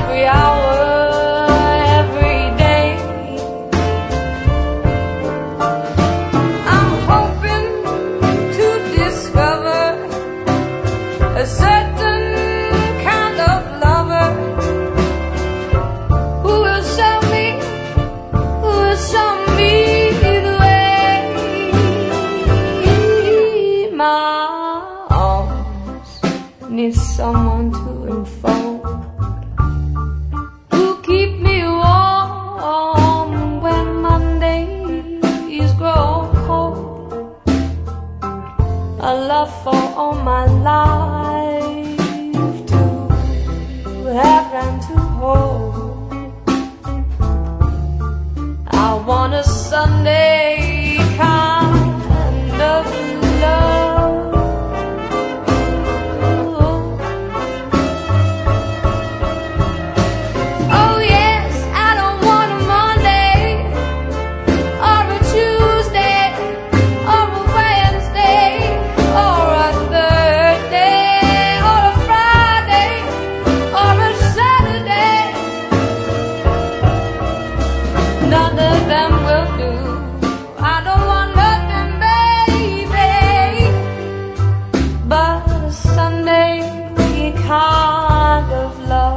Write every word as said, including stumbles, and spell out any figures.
every hour, every day. I'm hoping to discover a certain kind of lover who will show me, who will show me the way. My arms need someone to enfold, who keep me warm when Mondays grow cold. A love for all my life to have and to hold. I want a Sunday kind of love. Oh yes, I don't want a Monday or a Tuesday or a Wednesday or a Thursday or a Friday or a Saturday. None of them will do. I don't want nothing, baby, but a Sunday kind of love.